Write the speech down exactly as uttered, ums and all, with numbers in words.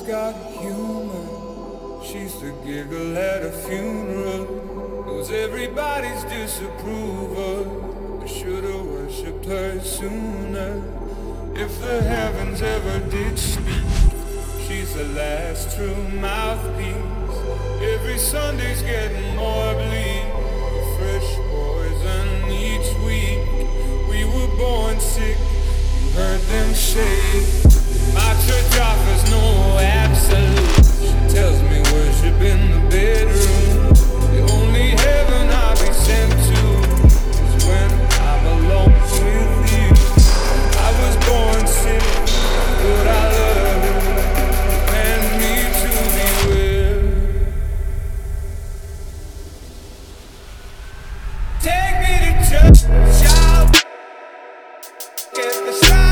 mother's got humor. She's the giggle at a funeral. Knows everybody's disapproval. I should've worshipped her sooner. If the heavens ever did speak, she's the last true mouthpiece. Every Sunday's getting more bleak. Fresh poison each week. We were born sick, you heard them say. My church offers no absolute. She tells me worship in the bedroom. The only heaven I'll be sent to is when I'm alone with you. I was born sick, but I love you and me to be well. Take me to church, child. Get the sound.